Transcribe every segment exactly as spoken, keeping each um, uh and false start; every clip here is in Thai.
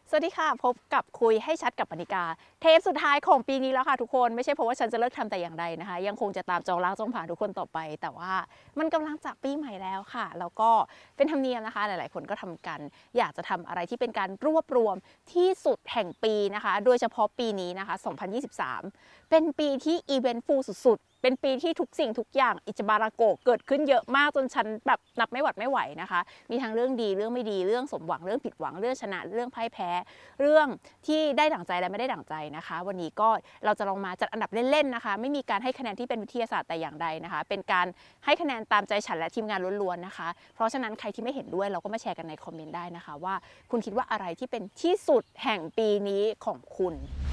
สวัสดีค่ะพบกับคุยให้ชัดกับปณิกาเทปสุดท้ายของปีนี้แล้วค่ะทุกคนไม่ใช่เพราะว่าฉันจะเลิกทำแต่อย่างใดนะคะยังคงจะตามจองล้างจองผ่านทุกคนต่อไปแต่ว่ามันกำลังจะปีใหม่แล้วค่ะแล้วก็เป็นธรรมเนียมนะคะหลายๆคนก็ทำกันอยากจะทำอะไรที่เป็นการรวบรวมที่สุดแห่งปีนะคะโดยเฉพาะปีนี้นะคะสองพันยี่สิบสามเป็นปีที่อีเวนต์ฟูลสุดๆเป็นปีที่ทุกสิ่งทุกอย่างอิจบาราโกเกิดขึ้นเยอะมากจนฉันแบบนับไม่หวัดไม่ไหวนะคะมีทั้งเรื่องดีเรื่องไม่ดีเรื่องสมหวังเรื่องผิดหวังเรื่องชนะเรื่องพ่ายแพ้เรื่องที่ได้ดั่งใจและไม่ได้ดั่งใจนะคะวันนี้ก็เราจะลองมาจัดอันดับเล่นๆนะคะไม่มีการให้คะแนนที่เป็นวิทยาศาสตร์แต่อย่างใดนะคะเป็นการให้คะแนนตามใจฉันและทีมงานล้วนๆนะคะเพราะฉะนั้นใครที่ไม่เห็นด้วยเราก็มาแชร์กันในคอมเมนต์ได้นะคะว่าคุณคิดว่าอะไรที่เป็นที่สุดแห่งปีนี้ของคุณ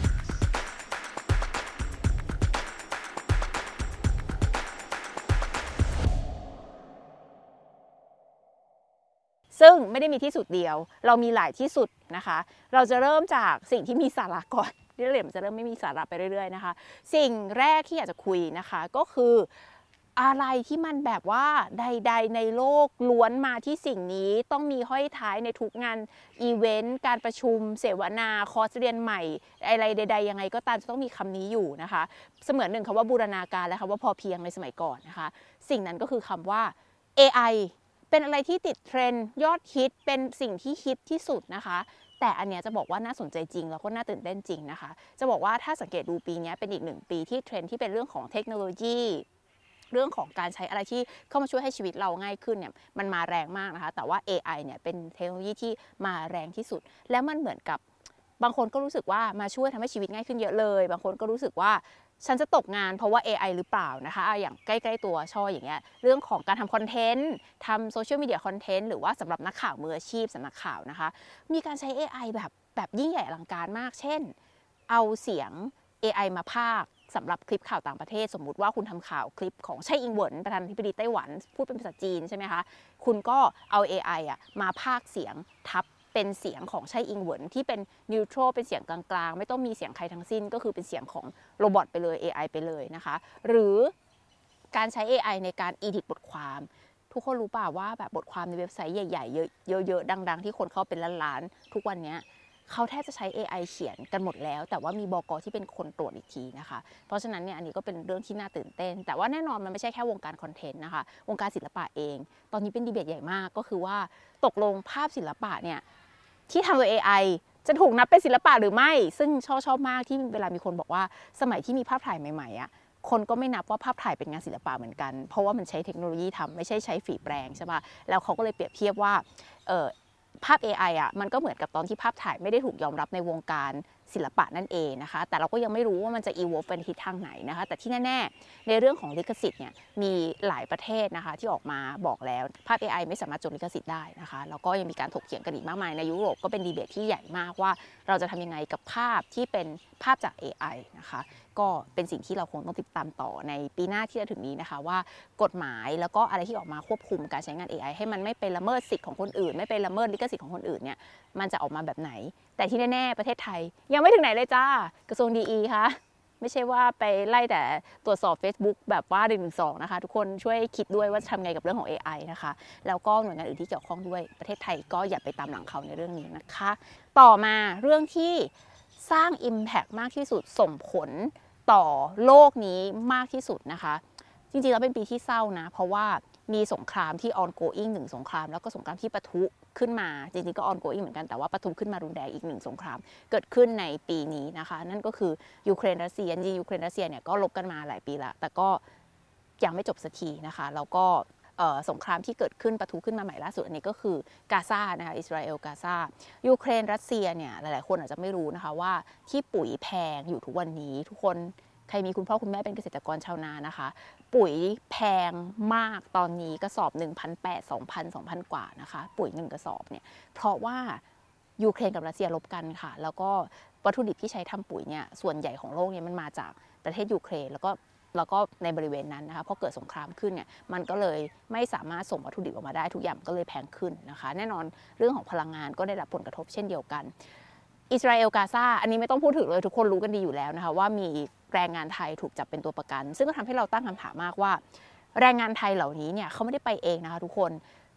ซึ่งไม่ได้มีที่สุดเดียวเรามีหลายที่สุดนะคะเราจะเริ่มจากสิ่งที่มีสาระก่อนเรื่องมันจะเริ่มไม่มีสาระไปเรื่อยๆนะคะสิ่งแรกที่อยากจะคุยนะคะก็คืออะไรที่มันแบบว่าใดๆในโลกล้วนมาที่สิ่งนี้ต้องมีห้อยท้ายในทุกงานอีเวนต์การประชุมเสวนาคอร์สเรียนใหม่อะไรใดๆยังไงก็ตามจะต้องมีคำนี้อยู่นะคะเสมือนหนึ่งคำว่าบูรณาการและคำว่าพอเพียงในสมัยก่อนนะคะสิ่งนั้นก็คือคำว่า เอ ไอ เป็นอะไรที่ติดเทรนด์ยอดฮิตเป็นสิ่งที่ฮิตที่สุดนะคะแต่อันเนี้ยจะบอกว่าน่าสนใจจริงแล้วก็น่าตื่นเต้นจริงนะคะจะบอกว่าถ้าสังเกตดูปีนี้เป็นอีกหนึ่งปีที่เทรนด์ที่เป็นเรื่องของเทคโนโลยีเรื่องของการใช้อะไรที่เข้ามาช่วยให้ชีวิตเราง่ายขึ้นเนี่ยมันมาแรงมากนะคะแต่ว่า เอ ไอ เนี่ยเป็นเทคโนโลยีที่มาแรงที่สุดและมันเหมือนกับบางคนก็รู้สึกว่ามาช่วยทำให้ชีวิตง่ายขึ้นเยอะเลยบางคนก็รู้สึกว่าฉันจะตกงานเพราะว่า เอ ไอ หรือเปล่านะคะอย่างใกล้ๆตัวช่ออย่างเงี้ยเรื่องของการทำคอนเทนต์ทำโซเชียลมีเดียคอนเทนต์หรือว่าสำหรับนักข่าวมืออาชีพสำนักข่าวนะคะมีการใช้ เอ ไอ แบบแบบยิ่งใหญ่อลังการมากเช่นเอาเสียง เอ ไอ มาพากย์สำหรับคลิปข่าวต่างประเทศสมมุติว่าคุณทำข่าวคลิปของไช่อิงเหวินประธานาธิบดีไต้หวันพูดเป็นภาษาจีนใช่ไหมคะคุณก็เอา เอ ไอ อ่ะมาพากย์เสียงทับเป็นเสียงของไช่อิงเหวินที่เป็นนิวทรัลเป็นเสียงกลางๆไม่ต้องมีเสียงใครทั้งสิ้นก็คือเป็นเสียงของโรบอทไปเลย เอ ไอ ไปเลยนะคะหรือการใช้ เอ ไอ ในการอีดิทบทความทุกคนรู้ป่าวว่าแบบบทความในเว็บไซต์ใหญ่ๆเยอะๆดังๆที่คนเข้าเป็นล้านๆทุกวันนี้เขาแทบจะใช้ เอ ไอ เขียนกันหมดแล้วแต่ว่ามีบก.ที่เป็นคนตรวจอีกทีนะคะเพราะฉะนั้นเนี่ยอันนี้ก็เป็นเรื่องที่น่าตื่นเต้นแต่ว่าแน่นอนมันไม่ใช่แค่วงการคอนเทนต์นะคะวงการศิลปะเองตอนนี้เป็นดีเบตใหญ่มากก็คือว่าตกลงภาพศิลปะเนี่ยที่ทำโดย เอ ไอ จะถูกนับเป็นศิลปะหรือไม่ซึ่งชอบชอบมากที่เวลามีคนบอกว่าสมัยที่มีภาพถ่ายใหม่ๆอ่ะคนก็ไม่นับว่าภาพถ่ายเป็นงานศิลปะเหมือนกันเพราะว่ามันใช้เทคโนโลยีทำไม่ใช่ใช้ฝีแปรงใช่ป่ะแล้วเขาก็เลยเปรียบเทียบว่าเออภาพ เอ ไอ อ่ะมันก็เหมือนกับตอนที่ภาพถ่ายไม่ได้ถูกยอมรับในวงการศิลปะนั่นเองนะคะแต่เราก็ยังไม่รู้ว่ามันจะ evolve ไปทิศทางไหนนะคะแต่ที่แน่ๆในเรื่องของลิขสิทธิ์เนี่ยมีหลายประเทศนะคะที่ออกมาบอกแล้วภาพ เอ ไอ ไม่สามารถจดลิขสิทธิ์ได้นะคะแล้วก็ยังมีการถกเถียงกันอีกมากมายในยุโรปก็เป็นดีเบตที่ใหญ่มากว่าเราจะทำยังไงกับภาพที่เป็นภาพจาก เอ ไอ นะคะก็เป็นสิ่งที่เราคงต้องติดตามต่อในปีหน้าที่จะถึงนี้นะคะว่ากฎหมายแล้วก็อะไรที่ออกมาควบคุมการใช้งาน เอ ไอ ให้มันไม่ไปละเมิดสิทธิ์ของคนอื่นไม่ไปละเมิดลิขสิทธิ์ของคนอื่นเนี่ยมันจะออกมาแบบไหนแต่ที่แน่ๆประเทศไทยยังไม่ถึงไหนเลยจ้ากระทรวงดีอีค่ะไม่ใช่ว่าไปไล่แต่ตรวจสอบ Facebook แบบว่าหนึ่งหนึ่งสองนะคะทุกคนช่วยคิดด้วยว่าจะทำไงกับเรื่องของ เอ ไอ นะคะแล้วก็หน่วยงานอื่นที่เกี่ยวข้องด้วยประเทศไทยก็อย่าไปตามหลังเขาในเรื่องนี้นะคะต่อมาเรื่องที่สร้าง Impact มากที่สุดส่งผลต่อโลกนี้มากที่สุดนะคะจริงๆแล้วเป็นปีที่เศร้านะเพราะว่ามีสงครามที่ ongoing หนึ่งสงครามแล้วก็สงครามที่ปะทุขึ้นมาจริงๆก็ ongoing เหมือนกันแต่ว่าปะทุขึ้นมารุนแรงอีกหนึ่งสงครามเกิดขึ้นในปีนี้นะคะนั่นก็คือยูเครนรัสเซียจริงๆยูเครนรัสเซียเนี่ยก็รบกันมาหลายปีละแต่ก็ยังไม่จบสักทีนะคะแล้วก็สงครามที่เกิดขึ้นปะทุขึ้นมาใหม่ล่าสุดอันนี้ก็คือกาซานะคะอิสราเอลกาซายูเครนรัสเซียเนี่ยหลายๆคนอาจจะไม่รู้นะคะว่าที่ปุ๋ยแพงอยู่ทุกวันนี้ทุกคนใครมีคุณพ่อคุณแม่เป็นเกษตรกรชาวนานะคะปุ๋ยแพงมากตอนนี้กระสอบ หนึ่งพันแปดร้อย สองพัน สองพัน กว่านะคะปุ๋ยหนึ่งกระสอบเนี่ยเพราะว่ายูเครนกับรัสเซียรบกันค่ะแล้วก็วัตถุดิบที่ใช้ทำปุ๋ยเนี่ยส่วนใหญ่ของโลกเนี่ยมันมาจากประเทศยูเครนแล้วก็แล้วก็ในบริเวณนั้นนะคะพอเกิดสงครามขึ้นเนี่ยมันก็เลยไม่สามารถส่งวัตถุดิบออกมาได้ทุกอย่างก็เลยแพงขึ้นนะคะแน่นอนเรื่องของพลังงานก็ได้รับผลกระทบเช่นเดียวกันอิสราเอลกาซาอันนี้ไม่ต้องพูดถึงเลยทุกคนรู้กันดีอยู่แล้วนะคะว่ามีแรงงานไทยถูกจับเป็นตัวประกันซึ่งก็ทำให้เราตั้งคำถามมากว่าแรงงานไทยเหล่านี้เนี่ยเขาไม่ได้ไปเองนะคะทุกคน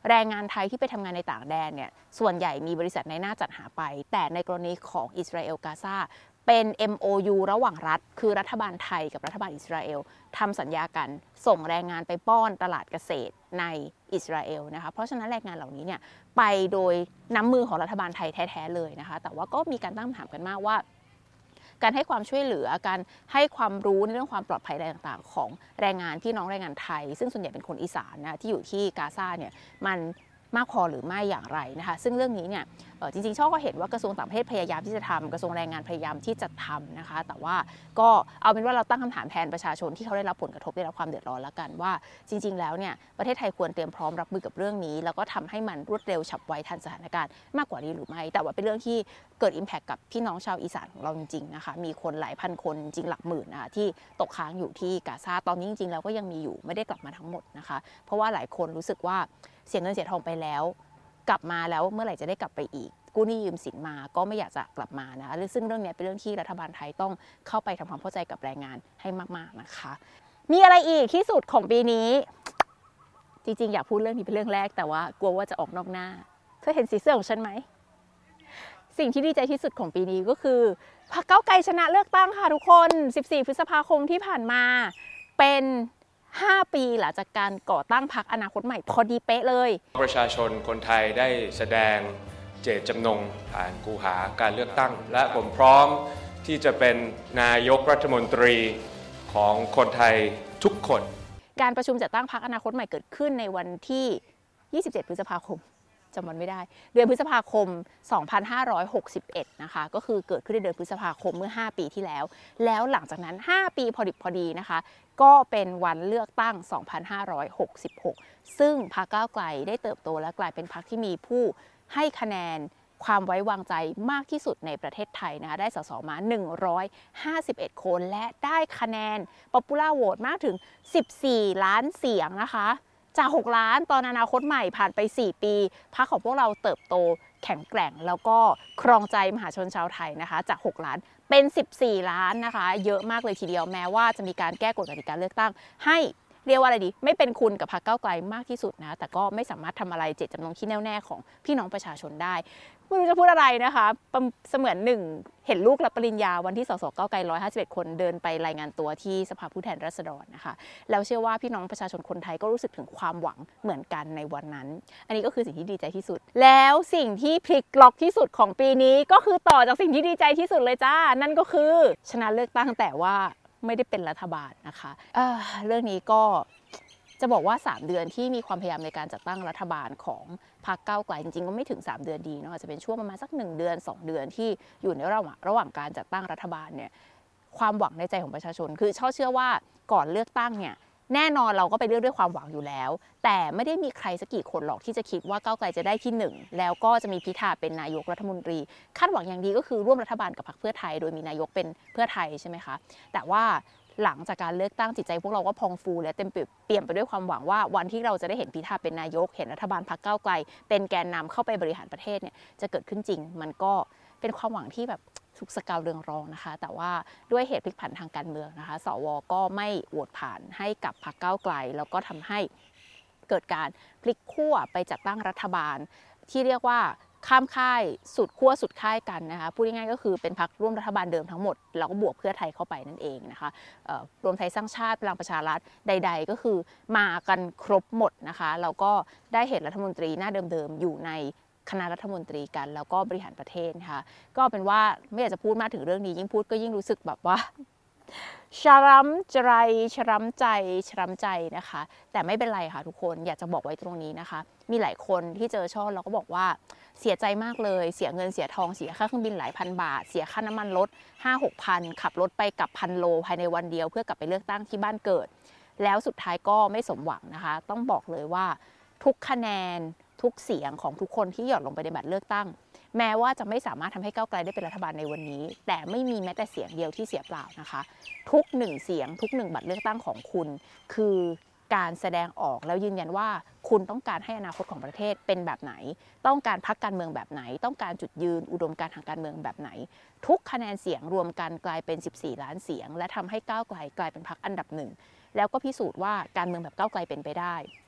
แรงงานไทยที่ไปทำงานในต่างแดนเนี่ยส่วนใหญ่มีบริษัทในหน้าจัดหาไปแต่ในกรณีของอิสราเอลกาซาเป็น เอ็ม โอ ยู ระหว่างรัฐคือรัฐบาลไทยกับรัฐบาลอิสราเอลทำสัญญากันส่งแรงงานไปป้อนตลาดเกษตรในอิสราเอลนะคะเพราะฉะนั้นแรงงานเหล่านี้เนี่ยไปโดยน้ำมือของรัฐบาลไทยแท้ๆเลยนะคะแต่ว่าก็มีการตั้งคำถามกันมากว่าการให้ความช่วยเหลือการให้ความรู้ในเรื่องความปลอดภัยต่างๆของแรงงานพี่น้องแรงงานไทยซึ่งส่วนใหญ่เป็นคนอีสานนะที่อยู่ที่กาซาเนี่ยมันมากพอหรือไม่อย่างไรนะคะซึ่งเรื่องนี้เนี่ยจริงๆช่อก็เห็นว่ากระทรวงต่างประเทศพยายามที่จะทำกระทรวงแรงงานพยายามที่จะทำนะคะแต่ว่าก็เอาเป็นว่าเราตั้งคำถามแทนประชาชนที่เขาได้รับผลกระทบได้รับความเดือดร้อนแล้วกันว่าจริงๆแล้วเนี่ยประเทศไทยควรเตรียมพร้อมรับมือกับเรื่องนี้แล้วก็ทำให้มันรวดเร็วฉับไวทันสถานการณ์มากกว่านี้หรือไม่แต่ว่าเป็นเรื่องที่เกิด impact กับพี่น้องชาวอีสานของเราจริงๆนะคะมีคนหลายพันคนจริงหลักหมื่นนะคะที่ตกค้างอยู่ที่กาซาตอนนี้จริงๆแล้วก็ยังมีอยู่ไม่ได้กลับมาทั้งหมดนะคะเพราะว่าหลายคนรู้สึกว่าเสียเงินเสียทองไปแล้วกลับมาแล้วเมื่อไหร่จะได้กลับไปอีกกู้หนี้ยืมสินมาก็ไม่อยากจะกลับมานะซึ่งเรื่องนี้เป็นเรื่องที่รัฐบาลไทยต้องเข้าไปทำความเข้าใจกับแรงงานให้มากๆนะคะมีอะไรอีกที่สุดของปีนี้จริงๆอยากพูดเรื่องนี้เป็นเรื่องแรกแต่ว่ากลัวว่าจะออกนอกหน้าเธอเห็นสีเสื้อของฉันไหมสิ่งที่ดีใจที่สุดของปีนี้ก็คือพรรคก้าวไกลชนะเลือกตั้งค่ะทุกคนสิบสี่พฤษภาคมที่ผ่านมาเป็นห้าปีหลังจากการก่อตั้งพรรคอนาคตใหม่พอดีเป๊ะเลยประชาชนคนไทยได้แสดงเจตจำนงผ่านคูหาการเลือกตั้งและผมพร้อมที่จะเป็นนายกรัฐมนตรีของคนไทยทุกคนการประชุมจัดตั้งพรรคอนาคตใหม่เกิดขึ้นในวันที่ยี่สิบเจ็ดพฤษภาคมจำวันไม่ได้เดือนพฤษภาคมสองพันห้าร้อยหกสิบเอ็ดนะคะก็คือเกิดขึ้นในเดือนพฤษภาคมเมื่อห้าปีที่แล้วแล้วหลังจากนั้นห้าปีพอดิบพอดีนะคะก็เป็นวันเลือกตั้งสองพันห้าร้อยหกสิบหกซึ่งพรรคก้าวไกลได้เติบโตและกลายเป็นพรรคที่มีผู้ให้คะแนนความไว้วางใจมากที่สุดในประเทศไทยนะคะได้สสมาหนึ่งร้อยห้าสิบเอ็ดคนและได้คะแนน Popular Vote มากถึงสิบสี่ล้านเสียงนะคะจากหกล้านตอนอนาคตใหม่ผ่านไปสี่ปีพรรคของพวกเราเติบโตแข็งแกร่งแล้วก็ครองใจมหาชนชาวไทยนะคะจากหกล้านเป็นสิบสี่ล้านนะคะเยอะมากเลยทีเดียวแม้ว่าจะมีการแก้กฎกติกาเลือกตั้งให้เรียกว่าอะไรดีไม่เป็นคุณกับพรรคก้าวไกลมากที่สุดนะแต่ก็ไม่สามารถทำอะไรเจตจำนงที่แน่วแน่ของพี่น้องประชาชนได้ไม่รู้จะพูดอะไรนะคะเสมือนหนึ่งเห็นลูกรับปริญญาวันที่สสก้าวไกลหนึ่งร้อยห้าสิบเอ็ดคนเดินไปรายงานตัวที่สภาผู้แทนราษฎรนะคะแล้วเชื่อว่าพี่น้องประชาชนคนไทยก็รู้สึกถึงความหวังเหมือนกันในวันนั้นอันนี้ก็คือสิ่งที่ดีใจที่สุดแล้วสิ่งที่พลิกล็อกที่สุดของปีนี้ก็คือต่อจากสิ่งที่ดีใจที่สุดเลยจ้านั่นก็คือชนะเลือกตั้งแต่ว่าไม่ได้เป็นรัฐบาลนะคะเอ่อเรื่องนี้ก็จะบอกว่าสามเดือนที่มีความพยายามในการจัดตั้งรัฐบาลของพรรคก้าวไกลจริงๆก็ไม่ถึงสามเดือนดีเนาะอาจจะเป็นช่วงประมาณสักหนึ่งเดือนสองเดือนที่อยู่ในระหว่างระหว่างการจัดตั้งรัฐบาลเนี่ยความหวังในใจของประชาชนคือช่อเชื่อว่าก่อนเลือกตั้งเนี่ยแน่นอนเราก็ไปเลือกด้วยความหวังอยู่แล้วแต่ไม่ได้มีใครสักกี่คนหรอกที่จะคิดว่าก้าวไกลจะได้ที่หนึ่งแล้วก็จะมีพิธาเป็นนายกรัฐมนตรีคาดหวังอย่างดีก็คือร่วมรัฐบาลกับพรรคเพื่อไทยโดยมีนายกเป็นเพื่อไทยใช่ไหมคะแต่ว่าหลังจากการเลือกตั้งจิตใจพวกเราก็พองฟูและเต็มเปี่ยมไปด้วยความหวังว่าวันที่เราจะได้เห็นพิธาเป็นนายกเห็นรัฐบาลพรรคก้าวไกลเป็นแกนนำเข้าไปบริหารประเทศเนี่ยจะเกิดขึ้นจริงมันก็เป็นความหวังที่แบบสุกสกาวเรืองรองนะคะแต่ว่าด้วยเหตุพลิกผันทางการเมืองนะคะสวก็ไม่โหวตผ่านให้กับพรรคก้าวไกลแล้วก็ทำให้เกิดการพลิกขั้วไปจัดตั้งรัฐบาลที่เรียกว่าข้ามค่ายสุดขั้วสุดค่ายกันนะคะพูดง่ายๆก็คือเป็นพรรคร่วมรัฐบาลเดิมทั้งหมดแล้วก็บวกเพื่อไทยเข้าไปนั่นเองนะคะรวมไทยสร้างชาติพลังประชารัฐใดๆก็คือมากันครบหมดนะคะแล้วก็ได้เห็นรัฐมนตรีหน้าเดิมๆอยู่ในคณะรัฐมนตรีกันแล้วก็บริหารประเทศนะคะก็เป็นว่าไม่อยากจะพูดมากถึงเรื่องนี้ยิ่งพูดก็ยิ่งรู้สึกแบบว่าชรัมใจชรัมใจชรัมใจนะคะแต่ไม่เป็นไรค่ะทุกคนอยากจะบอกไว้ตรงนี้นะคะมีหลายคนที่เจอช่อเราก็บอกว่าเสียใจมากเลยเสียเงินเสียทองเสียค่าเครื่องบินหลายพันบาทเสียค่าน้ำมันรถ ห้าหกพันขับรถไปกับพันโลภายในวันเดียวเพื่อกลับไปเลือกตั้งที่บ้านเกิดแล้วสุดท้ายก็ไม่สมหวังนะคะต้องบอกเลยว่าทุกคะแนนทุกเสียงของทุกคนที่หย่อนลงไปในบัตรเลือกตั้งแม้ว่าจะไม่สามารถทำให้ก้าวไกลได้เป็นรัฐบาลในวันนี้แต่ไม่มีแม้แต่เสียงเดียวที่เสียเปล่านะคะทุกหนึ่งเสียงทุกหนึ่งบัตรเลือกตั้งของคุณคือการแสดงออกแล้วยืนยันว่าคุณต้องการให้อนาคตของประเทศเป็นแบบไหนต้องการพรรคการเมืองแบบไหนต้องการจุดยืนอุดมการณ์ทางการเมืองแบบไหนทุกคะแนนเสียงรวมกันกลายเป็นสิบสี่ล้านเสียงและทำให้ก้าวไกลกลายเป็นพรรคอันดับหนึ่งแล้วก็พิสูจน์ว่าการเมืองแบบก้าวไกลเป็นไปได้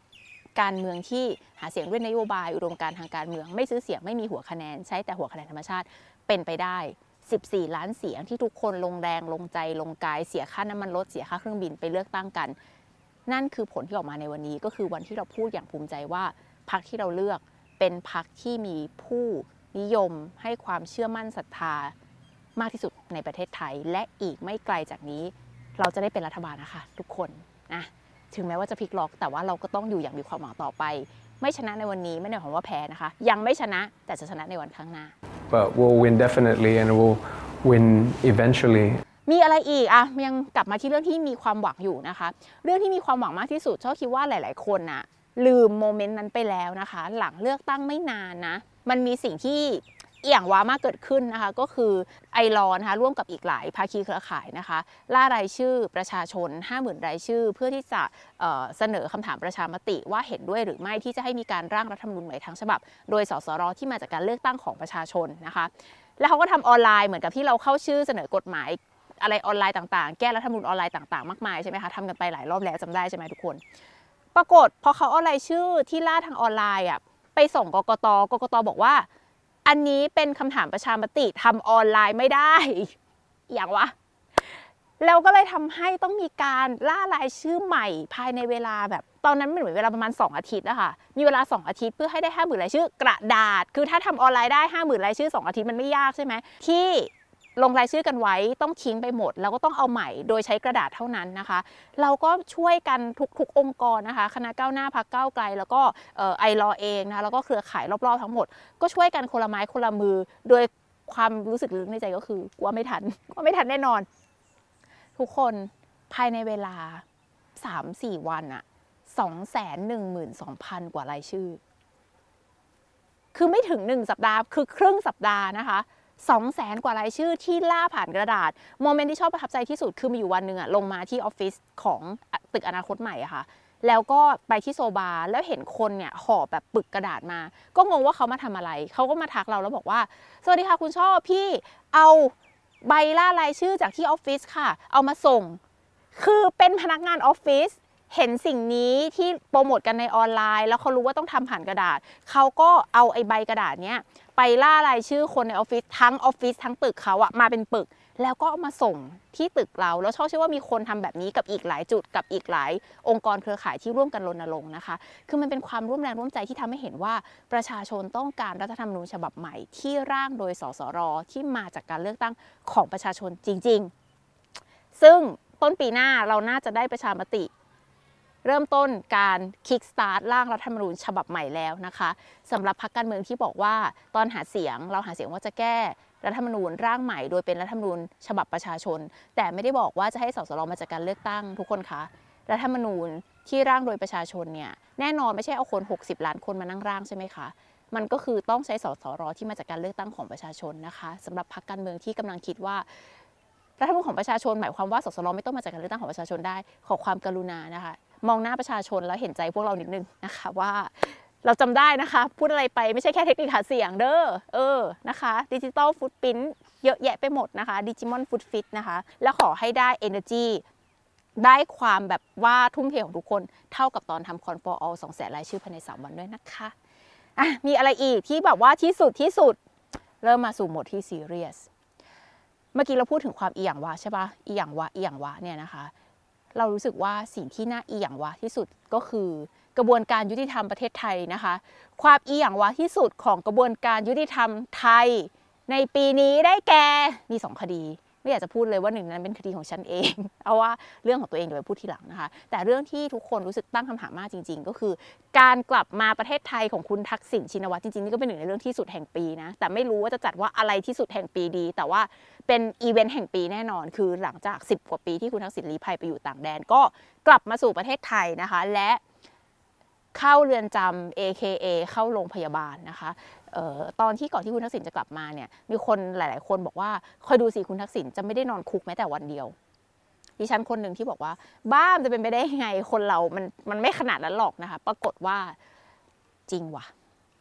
การเมืองที่หาเสียงด้วยนโยบายอุดมการณ์ทางการเมืองไม่ซื้อเสียงไม่มีหัวคะแนนใช้แต่หัวคะแนนธรรมชาติเป็นไปได้สิบสี่ล้านเสียงที่ทุกคนลงแรงลงใจลงกายเสียค่าน้ำมันรถเสียค่าเครื่องบินไปเลือกตั้งกันนั่นคือผลที่ออกมาในวันนี้ก็คือวันที่เราพูดอย่างภูมิใจว่าพรรคที่เราเลือกเป็นพรรคที่มีผู้นิยมให้ความเชื่อมั่นศรัทธามากที่สุดในประเทศไทยและอีกไม่ไกลจากนี้เราจะได้เป็นรัฐบาลนะคะทุกคนนะถึงแม้ว่าจะพลิกล็อกแต่ว่าเราก็ต้องอยู่อย่างมีความหวังต่อไปไม่ชนะในวันนี้ไม่ได้หมายความว่าแพ้นะคะยังไม่ชนะแต่จะชนะในวันข้างหน้า But we'll win definitely and we'll win eventually มีอะไรอีกอะยังกลับมาที่เรื่องที่มีความหวังอยู่นะคะเรื่องที่มีความหวังมากที่สุดชอบคิดว่าหลายๆคนน่ะลืมโมเมนต์นั้นไปแล้วนะคะหลังเลือกตั้งไม่นานนะมันมีสิ่งที่เอี่ยงว้ามากเกิดขึ้นนะคะก็คือไอรอนะคะร่วมกับอีกหลายภาคีเครือข่ายนะคะล่ารายชื่อประชาชน ห้าหมื่น รายชื่อเพื่อที่จะเอ่อเสนอคำถามประชามติว่าเห็นด้วยหรือไม่ที่จะให้มีการร่างรัฐธรรมนูญใหม่ทั้งฉบับโดยสสรที่มาจากการเลือกตั้งของประชาชนนะคะแล้วเขาก็ทำออนไลน์เหมือนกับที่เราเข้าชื่อเสนอกฎหมายอะไรออนไลน์ต่างๆแก้รัฐธรรมนูญออนไลน์ต่างๆมากมายใช่ไหมคะทำกันไปหลายรอบแล้วจำได้ใช่ไหมทุกคนปรากฏพอเขาเอารายชื่อที่ล่าทางออนไลน์อ่ะไปส่งกกต.กกต.บอกว่าอันนี้เป็นคำถามประชามติทำออนไลน์ไม่ได้อย่างวะแล้วก็เลยทำให้ต้องมีการล่ารายชื่อใหม่ภายในเวลาแบบตอนนั้นมันเหมือนเวลาประมาณสองอาทิตย์อะค่ะมีเวลาสองอาทิตย์เพื่อให้ได้ห้าหมื่นรายชื่อกระดาษคือถ้าทำออนไลน์ได้ห้าหมื่นรายชื่อสองอาทิตย์มันไม่ยากใช่ไหมที่ลงรายชื่อกันไว้ต้องทิ้งไปหมดแล้วก็ต้องเอาใหม่โดยใช้กระดาษเท่านั้นนะคะเราก็ช่วยกันทุกๆองค์กรนะคะคณะก้าวหน้าพรรคก้าวไกลแล้วก็ไอรอเองนะคะแล้วก็เครือข่ายรอบๆทั้งหมดก็ช่วยกันคนละไม้คนละมือโดยความรู้สึกลึกในใจก็คือว่าไม่ทันว่าไม่ทันแน่นอนทุกคนภายในเวลา สามถึงสี่ วันอะ สองแสนหนึ่งหมื่นสองพัน กว่ารายชื่อคือไม่ถึงหนึ่งสัปดาห์คือครึ่งสัปดาห์นะคะสองแสนกว่ารายชื่อที่ล่าผ่านกระดาษโมเมนต์ที่ชอบประทับใจที่สุดคือมีอยู่วันหนึ่งอะลงมาที่ออฟฟิศของตึกอนาคตใหม่อะค่ะแล้วก็ไปที่โซบาแล้วเห็นคนเนี่ยห่อแบบปึกกระดาษมาก็งงว่าเขามาทำอะไรเขาก็มาทักเราแล้วบอกว่าสวัสดีค่ะคุณชอบพี่เอาใบล่ารายชื่อจากที่ออฟฟิศค่ะเอามาส่งคือเป็นพนักงานออฟฟิศเห็นสิ่งนี้ที่โปรโมทกันในออนไลน์แล้วเขารู้ว่าต้องทำผ่านกระดาษเขาก็เอาไอ้ใบกระดาษเนี้ยไปล่ารายชื่อคนในออฟฟิศทั้งออฟฟิศทั้งตึกเขาอะมาเป็นปึกแล้วก็เอามาส่งที่ตึกเราแล้วชอบเชื่อว่ามีคนทำแบบนี้กับอีกหลายจุดกับอีกหลายองค์กรเครือข่ายที่ร่วมกันรณรงค์นะคะคือมันเป็นความร่วมแรงร่วมใจที่ทำให้เห็นว่าประชาชนต้องการรัฐธรรมนูญฉบับใหม่ที่ร่างโดยสสรที่มาจากการเลือกตั้งของประชาชนจริงๆซึ่งต้นปีหน้าเราน่าจะได้ประชามติเริ่มต้นการ kick start ร่างรัฐธรรมนูญฉบับใหม่แล้วนะคะสำหรับพรรคการเมืองที่บอกว่าตอนหาเสียงเราหาเสียงว่าจะแก้รัฐธรรมนูญร่างใหม่โดยเป็นรัฐธรรมนูญฉบับประชาชนแต่ไม่ได้บอกว่าจะให้สสรมาจากการเลือกตั้งทุกคนคะรัฐธรรมนูญที่ร่างโดยประชาชนเนี่ยแน่นอนไม่ใช่เอาคนหกสิบล้านคนมานั่งร่างใช่ไหมคะมันก็คือต้องใช้สสรที่มาจากการเลือกตั้งของประชาชนนะคะสำหรับพรรคการเมืองที่กำลังคิดว่ารัฐธรรมนูญของประชาชนหมายความว่าสสรไม่ต้องมาจากการเลือกตั้งของประชาชนได้ขอความกรุณานะคะมองหน้าประชาชนแล้วเห็นใจพวกเรานิดนึงนะคะว่าเราจำได้นะคะพูดอะไรไปไม่ใช่แค่เทคนิคหาเสียงเด้อเออนะคะดิจิตอลฟุตปริ้นท์เยอะแยะไปหมดนะคะดิจิมอนฟุตฟิตนะคะแล้วขอให้ได้ energy ได้ความแบบว่าทุ่มเทของทุกคนเท่ากับตอนทำคอนฟอร์ออลสองแสนรายชื่อภายในสามวันด้วยนะคะอ่ะมีอะไรอีกที่แบบว่าที่สุดที่สุดเริ่มมาสู่โหมดที่ซีเรียสเมื่อกี้เราพูดถึงความอีหยังวะใช่ปะอีหยังวะอีหยังวะเนี่ยนะคะเรารู้สึกว่าสิ่งที่น่าอีหยังวะที่สุดก็คือกระบวนการยุติธรรมประเทศไทยนะคะความอีหยังวะที่สุดของกระบวนการยุติธรรมไทยในปีนี้ได้แก่มีสองคดีไม่อยากจะพูดเลยว่าหนึ่งนั้นเป็นคดีของฉันเองเอาว่าเรื่องของตัวเองเดี๋ยวไปพูดทีหลังนะคะแต่เรื่องที่ทุกคนรู้สึกตั้งคำถามมากจริงๆก็คือการกลับมาประเทศไทยของคุณทักษิณชินวัตรจริงๆนี่ก็เป็นหนึ่งในเรื่องที่สุดแห่งปีนะแต่ไม่รู้ว่าจะจัดว่าอะไรที่สุดแห่งปีดีแต่ว่าเป็นอีเวนต์แห่งปีแน่นอนคือหลังจากสิบกว่าปีที่คุณทักษิณลี้ภัยไปอยู่ต่างแดนก็กลับมาสู่ประเทศไทยนะคะและเข้าเรือนจำ เอ เค เอ เข้าโรงพยาบาลนะคะเอ่อตอนที่ก่อนที่คุณทักษิณจะกลับมาเนี่ยมีคนหลายๆคนบอกว่าคอยดูสิคุณทักษิณจะไม่ได้นอนคุกแม้แต่วันเดียวดิฉันคนหนึ่งที่บอกว่าบ้าจะเป็นไปได้ยังไงคนเรามันมันไม่ขนาดนั้นหรอกนะคะปรากฏว่าจริงว่ะ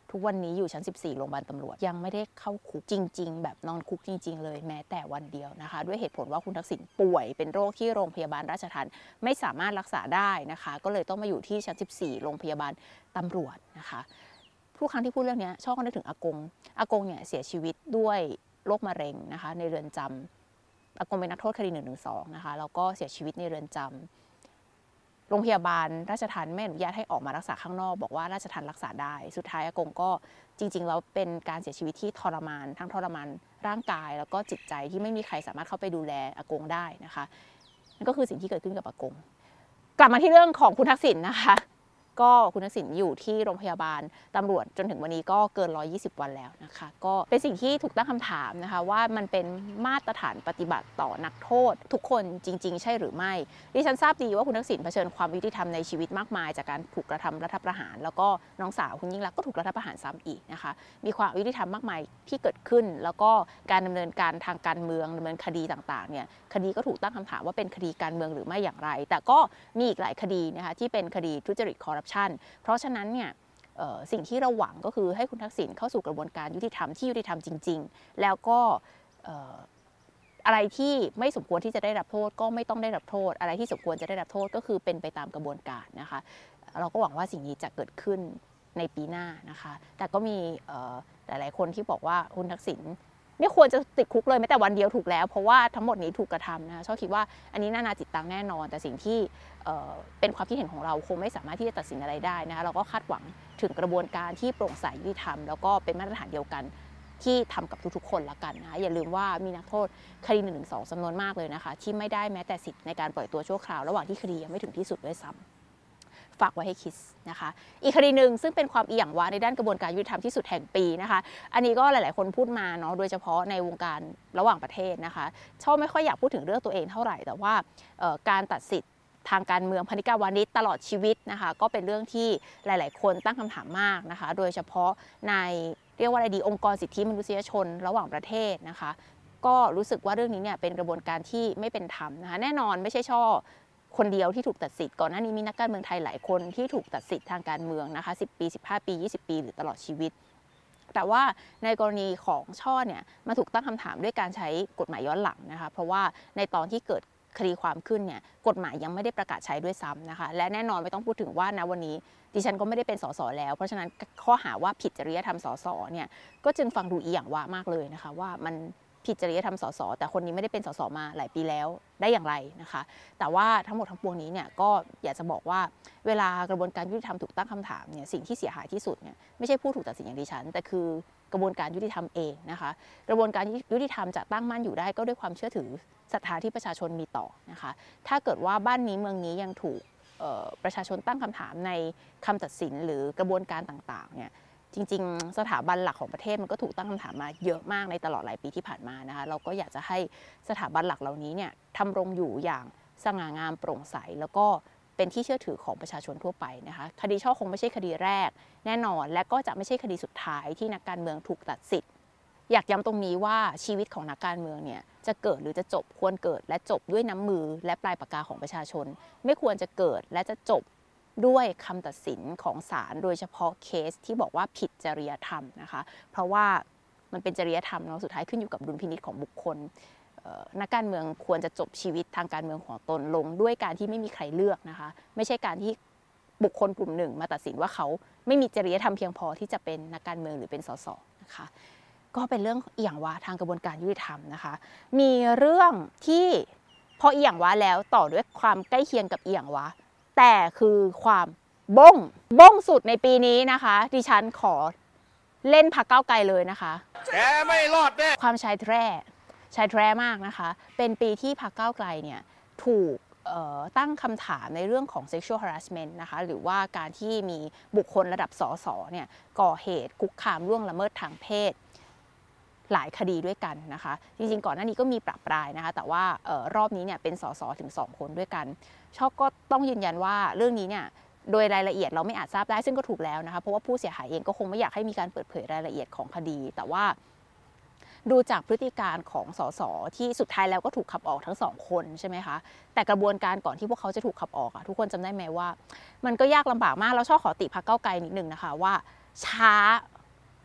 ทุกวันนี้อยู่ชั้นสิบสี่โรงพยาบาลตำรวจยังไม่ได้เข้าคุกจริงๆแบบนอนคุกจริงๆเลยแม้แต่วันเดียวนะคะด้วยเหตุผลว่าคุณทักษิณป่วยเป็นโรคที่โรงพยาบาลราชทัณฑ์ไม่สามารถรักษาได้นะคะก็เลยต้องมาอยู่ที่ชั้นสิบสี่โรงพยาบาลตำรวจนะคะทุกครั้งที่พูดเรื่องนี้ชอบก็นึกถึงอากงอากงเนี่ยเสียชีวิตด้วยโรคมะเร็งนะคะในเรือนจำอากงเป็นนักโทษคดีหนึ่งหนึ่งสองนะคะแล้วก็เสียชีวิตในเรือนจำโรงพยาบาลราชทัณฑ์ไม่อนุญาตให้ออกมารักษาข้างนอกบอกว่าราชทัณฑ์รักษาได้สุดท้ายอากงก็จริงๆแล้วเป็นการเสียชีวิตที่ทรมานทั้งทรมานร่างกายแล้วก็จิตใจที่ไม่มีใครสามารถเข้าไปดูแลอากงได้นะคะนั่นก็คือสิ่งที่เกิดขึ้นกับอากงกลับมาที่เรื่องของคุณทักษิณนะคะก็คุณทักษิณอยู่ที่โรงพยาบาลตำรวจจนถึงวันนี้ก็เกินหนึ่งร้อยยี่สิบวันแล้วนะคะก็เป็นสิ่งที่ถูกตั้งคำถามนะคะว่ามันเป็นมาตรฐานปฏิบัติต่อนักโทษทุกคนจริงๆใช่หรือไม่ดิฉันทราบดีว่าคุณทักษิณเผชิญความยุติธรรมในชีวิตมากมายจากการถูกกระทำรัฐประหารแล้วก็น้องสาวคุณยิ่งลักษณ์ก็ถูกรัฐประหารซ้ำอีกนะคะมีความยุติธรรมมากมายที่เกิดขึ้นแล้วก็การดำเนินการทางการเมืองดำเนินคดีต่างๆเนี่ยคดีก็ถูกตั้งคำถามว่าเป็นคดีการเมืองหรือไม่อย่างไรแต่ก็มีอีกหลายคดีนะคะที่เป็นคดีทุจริตคอร์รัปชันเพราะฉะนั้นเนี่ยสิ่งที่เราหวังก็คือให้คุณทักษิณเข้าสู่กระบวนการยุติธรรมที่ยุติธรรมจริงๆแล้วก็อะไรที่ไม่สมควรที่จะได้รับโทษก็ไม่ต้องได้รับโทษอะไรที่สมควรจะได้รับโทษก็คือเป็นไปตามกระบวนการนะคะเราก็หวังว่าสิ่งนี้จะเกิดขึ้นในปีหน้านะคะแต่ก็มีหลายๆคนที่บอกว่าคุณทักษิณไม่ควรจะติดคุกเลยแม้แต่วันเดียวถูกแล้วเพราะว่าทั้งหมดนี้ถูกกระทำนะคะชอบคิดว่าอันนี้นานาจิตตังแน่นอนแต่สิ่งที่เอ่อเป็นความคิดเห็นของเราคงไม่สามารถที่จะตัดสินอะไรได้นะคะเราก็คาดหวังถึงกระบวนการที่โปร่งใสยุติธรรมแล้วก็เป็นมาตรฐานเดียวกันที่ทำกับทุกๆคนละกันนะอย่าลืมว่ามีนักโทษคดีหนึ่งหนึ่งสองจำนวนมากเลยนะคะที่ไม่ได้แม้แต่สิทธิ์ในการปล่อยตัวชั่วคราวระหว่างที่คดียังไม่ถึงที่สุดด้วยซ้ำฝากไว้ให้คิดนะคะอีกคดีหนึ่งซึ่งเป็นความอีหยังวาในด้านกระบวนการยุติธรรมที่สุดแห่งปีนะคะอันนี้ก็หลายๆคนพูดมาเนาะโดยเฉพาะในวงการระหว่างประเทศนะคะชอบไม่ค่อยอยากพูดถึงเรื่องตัวเองเท่าไหร่แต่ว่าการตัดสิทธิ์ทางการเมืองพนิกาวานิชตลอดชีวิตนะคะก็เป็นเรื่องที่หลายๆคนตั้งคำถามมากนะคะโดยเฉพาะในเรียกว่าอะไรดีองค์กรสิทธิมนุษยชนระหว่างประเทศนะคะก็รู้สึกว่าเรื่องนี้เนี่ยเป็นกระบวนการที่ไม่เป็นธรรมนะคะแน่นอนไม่ใช่ช่อคนเดียวที่ถูกตัดสิทธิ์ก่อนหน้านี้มีนักการเมืองไทยหลายคนที่ถูกตัดสิทธิ์ทางการเมืองนะคะสิบปีสิบห้าปียี่สิบปีหรือตลอดชีวิตแต่ว่าในกรณีของช่อเนี่ยมาถูกตั้งคำถามด้วยการใช้กฎหมายย้อนหลังนะคะเพราะว่าในตอนที่เกิดคดีความขึ้นเนี่ยกฎหมายยังไม่ได้ประกาศใช้ด้วยซ้ำนะคะและแน่นอนไม่ต้องพูดถึงว่าณวันนี้ดิฉันก็ไม่ได้เป็นสสแล้วเพราะฉะนั้นข้อหาว่าผิดจริยธรรมสสเนี่ยก็จึงฟังดูอีหยังวะมากเลยนะคะว่ามันผิดจริยธรรมสสแต่คนนี้ไม่ได้เป็นสสมาหลายปีแล้วได้อย่างไรนะคะแต่ว่าทั้งหมดทั้งปวงนี้เนี่ยก็อยากจะบอกว่าเวลากระบวนการยุติธรรมถูกตั้งคำถามเนี่ยสิ่งที่เสียหายที่สุดเนี่ยไม่ใช่ผู้ถูกตัดสินอย่างดิฉันแต่คือกระบวนการยุติธรรมเองนะคะกระบวนการยุติธรรมจะตั้งมั่นอยู่ได้ก็ด้วยความเชื่อถือศรัทธาที่ประชาชนมีต่อนะคะถ้าเกิดว่าบ้านนี้เมืองนี้ยังถูกประชาชนตั้งคำถามในคำตัดสินหรือกระบวนการต่างๆเนี่ยจริงๆสถาบันหลักของประเทศมันก็ถูกตั้งคำถามมาเยอะมากในตลอดหลายปีที่ผ่านมานะคะเราก็อยากจะให้สถาบันหลักเหล่านี้เนี่ยทำรงอยู่อย่างสง่างามโปร่งใสแล้วก็เป็นที่เชื่อถือของประชาชนทั่วไปนะคะคดีช่อคงไม่ใช่คดีแรกแน่นอนและก็จะไม่ใช่คดีสุดท้ายที่นักการเมืองถูกตัดสิทธิ์อยากย้ำตรงนี้ว่าชีวิตของนักการเมืองเนี่ยจะเกิดหรือจะจบควรเกิดและจบด้วยน้ำมือและปลายปากกาของประชาชนไม่ควรจะเกิดและจะจบด้วยคำตัดสินของศาลโดยเฉพาะเคสที่บอกว่าผิดจริยธรรมนะคะเพราะว่ามันเป็นจริยธรรมเนาะสุดท้ายขึ้นอยู่กับดุลพินิจของบุคคลนักการเมืองควรจะจบชีวิตทางการเมืองของตนลงด้วยการที่ไม่มีใครเลือกนะคะไม่ใช่การที่บุคคลกลุ่มหนึ่งมาตัดสินว่าเขาไม่มีจริยธรรมเพียงพอที่จะเป็นนักการเมืองหรือเป็นสสนะคะก็เป็นเรื่องเอี่ยงวาทางกระบวนการยุติธรรมนะคะมีเรื่องที่พอเอี่ยงวาแล้วต่อด้วยความใกล้เคียงกับเอี่ยงวาแต่คือความบ้งบ้งสุดในปีนี้นะคะดิฉันขอเล่นพรรคก้าวไกลเลยนะคะแกไม่รอดแน่ความชายแท้ชายแท้มากนะคะเป็นปีที่พรรคก้าวไกลเนี่ยถูกตั้งคำถามในเรื่องของ sexual harassment นะคะหรือว่าการที่มีบุคคลระดับสสเนี่ยก่อเหตุคุกคามล่วงละเมิดทางเพศหลายคดีด้วยกันนะคะจริงๆก่อนหน้านี้ก็มีปรับปรายนะคะแต่ว่ารอบนี้เนี่ยเป็นสสถึงสองคนด้วยกันชอบก็ต้องยืนยันว่าเรื่องนี้เนี่ยโดยรายละเอียดเราไม่อาจทราบได้ซึ่งก็ถูกแล้วนะคะเพราะว่าผู้เสียหายเองก็คงไม่อยากให้มีการเปิดเผยรายละเอียดของคดีแต่ว่าดูจากพฤติการของสสที่สุดท้ายแล้วก็ถูกขับออกทั้งสองคนใช่ไหมคะแต่กระบวนการก่อนที่พวกเขาจะถูกขับออกอะทุกคนจำได้ไหมว่ามันก็ยากลำบากมากแล้วชอบขอติพรรคก้าวไกลนิดนึงนะคะว่าช้า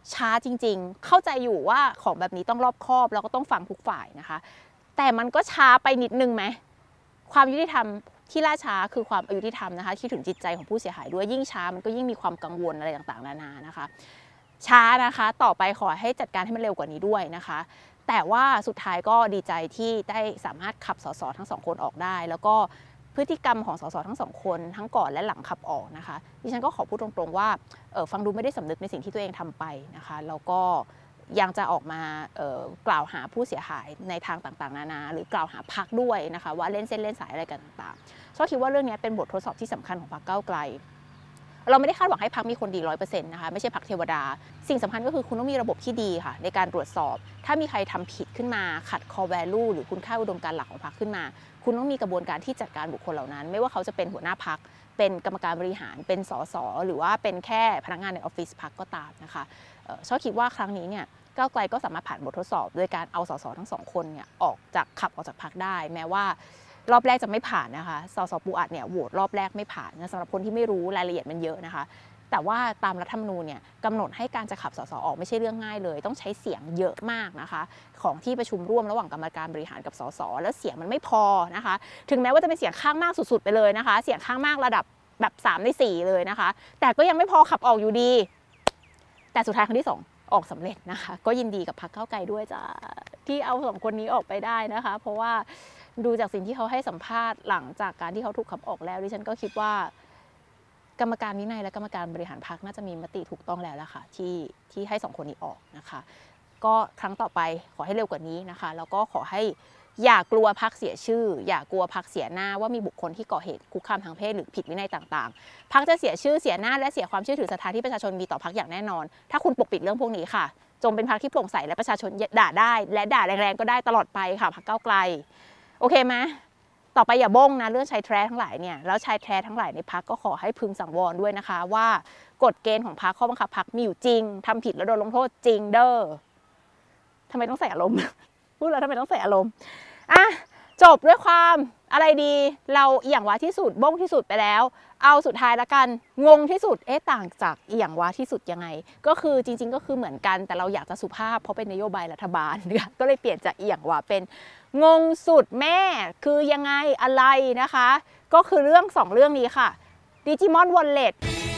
ช้าจริงๆเข้าใจอยู่ว่าของแบบนี้ต้องรอบคอบแล้วก็ต้องฟังทุกฝ่ายนะคะแต่มันก็ช้าไปนิดนึงไหมความยุติธรรมที่ล่าช้าคือความอายุติธรรมนะคะคิดถึงจิตใจของผู้เสียหายด้วยยิ่งช้ามันก็ยิ่งมีความกังวลอะไรต่างๆนานานะคะช้านะคะต่อไปขอให้จัดการให้มันเร็วกว่านี้ด้วยนะคะแต่ว่าสุดท้ายก็ดีใจที่ได้สามารถขับสสทั้งสองคนออกได้แล้วก็พฤติกรรมของสสทั้งสองคนทั้งก่อนและหลังขับออกนะคะดิฉันก็ขอพูดตรงๆว่าเออฟังดูไม่ได้สำนึกในสิ่งที่ตัวเองทำไปนะคะแล้วก็ยังจะออกมากล่าวหาผู้เสียหายในทางต่างๆนานาหรือกล่าวหาพรรคด้วยนะคะว่าเล่นเส้นเล่นสายอะไรกันต่างๆชอบคิดว่าเรื่องนี้เป็นบททดสอบที่สำคัญของพรรคก้าวไกลเราไม่ได้คาดหวังให้พรรคมีคนดี ร้อยเปอร์เซ็นต์ นะคะไม่ใช่พรรคเทวดาสิ่งสำคัญก็คือคุณต้องมีระบบที่ดีค่ะในการตรวจสอบถ้ามีใครทำผิดขึ้นมาขัด core value หรือคุณค่าอุดมการณ์หลักของพรรคขึ้นมาคุณต้องมีกระบวนการที่จัดการบุคคลเหล่านั้นไม่ว่าเขาจะเป็นหัวหน้าพรรคเป็นกรรมการบริหารเป็นสสหรือว่าเป็นแค่พนักงานในออฟฟิศพรรคก็ตามนะคะชอบคิดว่าครั้งนี้เนี่ยก้าวไกลก็สามารถผ่านบททดสอบโดยการเอาสสทั้งสองคนเนี่ยออกจากขับออกจากพรรคได้แม้ว่ารอบแรกจะไม่ผ่านนะคะสสปูอัดเนี่ยโหวตรอบแรกไม่ผ่านสำหรับคนที่ไม่รู้รายละเอียดมันเยอะนะคะแต่ว่าตามรัฐธรรมนูญเนี่ยกำหนดให้การจะขับสสออกไม่ใช่เรื่องง่ายเลยต้องใช้เสียงเยอะมากนะคะของที่ประชุมร่วมระหว่างกรรมการบริหารกับสสแล้วเสียงมันไม่พอนะคะถึงแม้ว่าจะเป็นเสียงข้างมากสุดๆไปเลยนะคะเสียงข้างมากระดับแบบสามในสี่เลยนะคะแต่ก็ยังไม่พอขับออกอยู่ดีแต่สุดท้ายครั้งที่สองออกสำเร็จนะคะก็ยินดีกับพรรคก้าวไกลด้วยจ้าที่เอาสองคนนี้ออกไปได้นะคะเพราะว่าดูจากสิ่งที่เขาให้สัมภาษณ์หลังจากการที่เขาถูกขับออกแล้วดิฉันก็คิดว่ากรรมการวินัยและกรรมการบริหารพรรคน่าจะมีมติถูกต้องแล้วล่ะค่ะที่ที่ให้สองคนนี้ออกนะคะก็ครั้งต่อไปขอให้เร็วกว่านี้นะคะแล้วก็ขอให้อย่ากลัวพรรคเสียชื่ออย่ากลัวพรรคเสียหน้าว่ามีบุคคลที่ก่อเหตุคุกคามทางเพศหรือผิดวินัยต่างๆพรรคจะเสียชื่อเสียหน้าและเสียความเชื่อถือศรัทธาที่ประชาชนมีต่อพรรคอย่างแน่นอนถ้าคุณปกปิดเรื่องพวกนี้ค่ะจงเป็นพรรคที่โปร่งใสและประชาชนด่าได้และด่าแรงๆก็ได้ตลอดไปค่ะพรรคก้าวไกลโอเคไหมต่อไปอย่าบ้งนะเรื่องชายแท้ทั้งหลายเนี่ยแล้วชายแท้ทั้งหลายในพรรคก็ขอให้พึงสังวรด้วยนะคะว่ากฎเกณฑ์ของพรรคข้อบังคับพรรคมีอยู่จริงทำผิดแล้วโดนลงโทษจริงเด้อทำไมต้องใส่อารมณ์ พูดแล้วทำไมต้องใส่อารมณ์อ่ะจบด้วยความอะไรดีเราเอี่ยงวาที่สุดบ้งที่สุดไปแล้วเอาสุดท้ายละกันงงที่สุดเอ๊ะต่างจากเอี่ยงวาที่สุดยังไงก็คือจริงๆก็คือเหมือนกันแต่เราอยากจะสุภาพเพราะเป็นนโยบายรัฐบาลนะคะก็เลยเปลี่ยนจากเอี่ยงวาเป็นงงสุดแม่คือยังไงอะไรนะคะก็คือเรื่องสองเรื่องนี้ค่ะ Digimon Wallet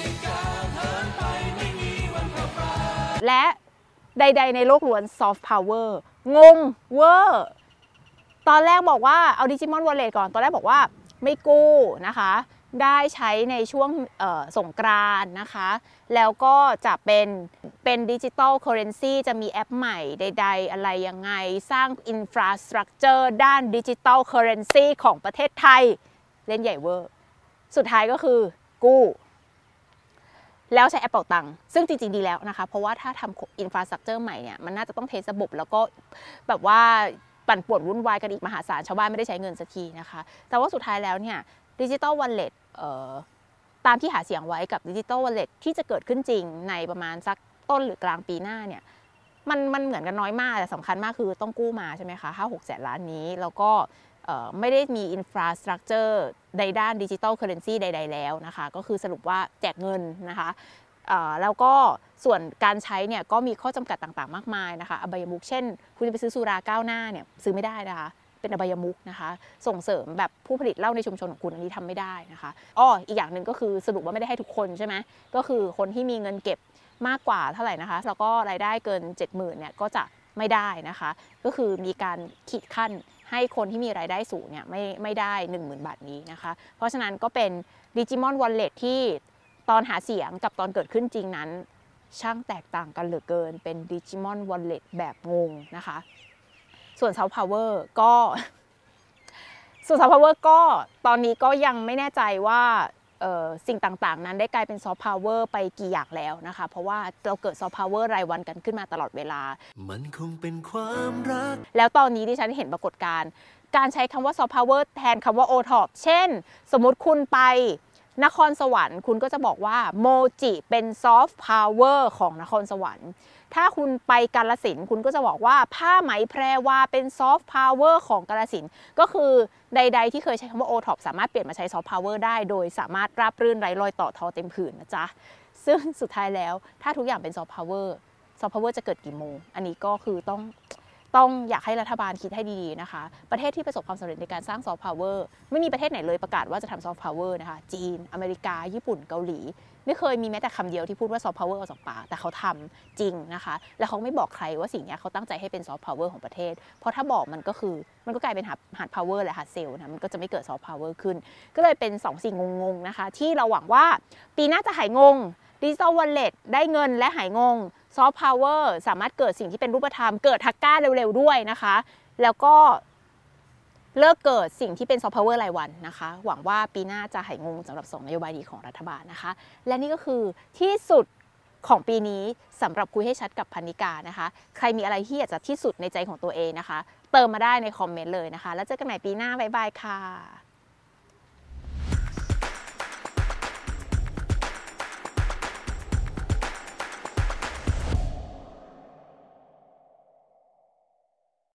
และใดๆในโลกล้วน Soft Power งงเวอร์ตอนแรกบอกว่าเอา Digimon Wallet ก่อนตอนแรกบอกว่าไม่กู้นะคะได้ใช้ในช่วงสงกรานต์นะคะแล้วก็จะเป็นเป็นดิจิตอลเคอเรนซีจะมีแอปใหม่ใดๆอะไรยังไงสร้างอินฟราสตรัคเจอร์ด้านดิจิตอลเคอเรนซีของประเทศไทยเล่นใหญ่เวอร์สุดท้ายก็คือกู้แล้วใช้แอปเป๋าตังค์ซึ่งจริงๆดีแล้วนะคะเพราะว่าถ้าทำอินฟราสตรัคเจอร์ใหม่เนี่ยมันน่าจะต้องเทสระบบแล้วก็แบบว่าปั่นป่วนวุ่นวายกันอีกมหาศาลชาวบ้านไม่ได้ใช้เงินสักทีนะคะแต่ว่าสุดท้ายแล้วเนี่ยดิจิตอลวอลเล็ตตามที่หาเสียงไว้กับดิจิตอลวอลเล็ตที่จะเกิดขึ้นจริงในประมาณสักต้นหรือกลางปีหน้าเนี่ยมันมันเหมือนกันน้อยมากแต่สำคัญมากคือต้องกู้มาใช่ไหมคะห้าหกแสนล้านนี้แล้วก็ไม่ได้มีอินฟราสตรัคเจอร์ในด้านดิจิตอลเคอเรนซีใดๆแล้วนะคะก็คือสรุปว่าแจกเงินนะคะแล้วก็ส่วนการใช้เนี่ยก็มีข้อจำกัดต่างๆมากมายนะคะอบายมุขเช่นคุณจะไปซื้อสุราก้าวหน้าเนี่ยซื้อไม่ได้นะคะเป็นอบายมุขนะคะส่งเสริมแบบผู้ผลิตเหล้าในชุมชนของคุณอันนี้ทำไม่ได้นะคะอ้ออีกอย่างหนึ่งก็คือสรุปว่าไม่ได้ให้ทุกคนใช่ไหมก็คือคนที่มีเงินเก็บมากกว่าเท่าไหร่นะคะแล้วก็รายได้เกิน เจ็ดหมื่น เนี่ยก็จะไม่ได้นะคะก็คือมีการขีดขั้นให้คนที่มีรายได้สูงเนี่ยไม่ไม่ได้ หนึ่งหมื่น บาทนี้นะคะเพราะฉะนั้นก็เป็น Digimon Wallet ที่ตอนหาเสียงกับตอนเกิดขึ้นจริงนั้นช่างแตกต่างกันเหลือเกินเป็น Digimon Wallet แบบงงนะคะส่วน Soft Power ก็ส่วน Soft Power ก็ตอนนี้ก็ยังไม่แน่ใจว่าสิ่งต่างๆนั้นได้กลายเป็น Soft Power ไปกี่อย่างแล้วนะคะเพราะว่าเราเกิด Soft Power รายวันกันขึ้นมาตลอดเวลามันคงเป็นความรักแล้วตอนนี้ที่ฉันเห็นปรากฏการณ์การใช้คำว่า Soft Power แทนคำว่า โอ ท็อป เช่นสมมุติคุณไปนครสวรรค์คุณก็จะบอกว่าโมจิเป็นซอฟต์พาวเวอร์ของนครสวรรค์ถ้าคุณไปกาฬสินธุ์คุณก็จะบอกว่าผ้าไหมแพรวาเป็นซอฟต์พาวเวอร์ของกาฬสินธุ์ก็คือใดๆที่เคยใช้คำว่า โอ ท็อป สามารถเปลี่ยนมาใช้ซอฟต์พาวเวอร์ได้โดยสามารถราบรื่นไร้รอยต่อทอเต็มผืนนะจ๊ะซึ่งสุดท้ายแล้วถ้าทุกอย่างเป็นซอฟต์พาวเวอร์ซอฟต์พาวเวอร์จะเกิดกี่โมงอันนี้ก็คือต้องต้องอยากให้รัฐบาลคิดให้ดีๆนะคะประเทศที่ประสบความสำเร็จในการสร้างซอฟต์พาวเวอร์ไม่มีประเทศไหนเลยประกาศว่าจะทำซอฟต์พาวเวอร์นะคะจีนอเมริกาญี่ปุ่นเกาหลีไม่เคยมีแม้แต่คำเดียวที่พูดว่าซอฟต์พาวเวอร์ออกจากปากแต่เขาทำจริงนะคะแล้วเขาไม่บอกใครว่าสิ่งนี้เขาตั้งใจให้เป็นซอฟต์พาวเวอร์ของประเทศเพราะถ้าบอกมันก็คือมันก็กลายเป็นฮาร์ดพาวเวอร์และฮาร์ดเซลนะมันก็จะไม่เกิดซอฟต์พาวเวอร์ขึ้นก็เลยเป็นสองสิ่งงงๆนะคะที่เราหวังว่าปีหน้าจะหายงงดิจิทัลวอลเล็ตได้เงินและหายงงซอฟต์พาวเวอร์สามารถเกิดสิ่งที่เป็นรูปธรรมเกิดทักก้าเร็วๆด้วยนะคะแล้วก็เลิกเกิดสิ่งที่เป็นซอฟต์พาวเวอร์รายวันนะคะหวังว่าปีหน้าจะหายงงสำหรับสองนโยบายดีของรัฐบาลนะคะและนี่ก็คือที่สุดของปีนี้สำหรับคุยให้ชัดกับพนิกานะคะใครมีอะไรที่อยากจะที่สุดในใจของตัวเองนะคะเติมมาได้ในคอมเมนต์เลยนะคะแล้วเจอกันใหม่ปีหน้าบ๊ายบายค่ะ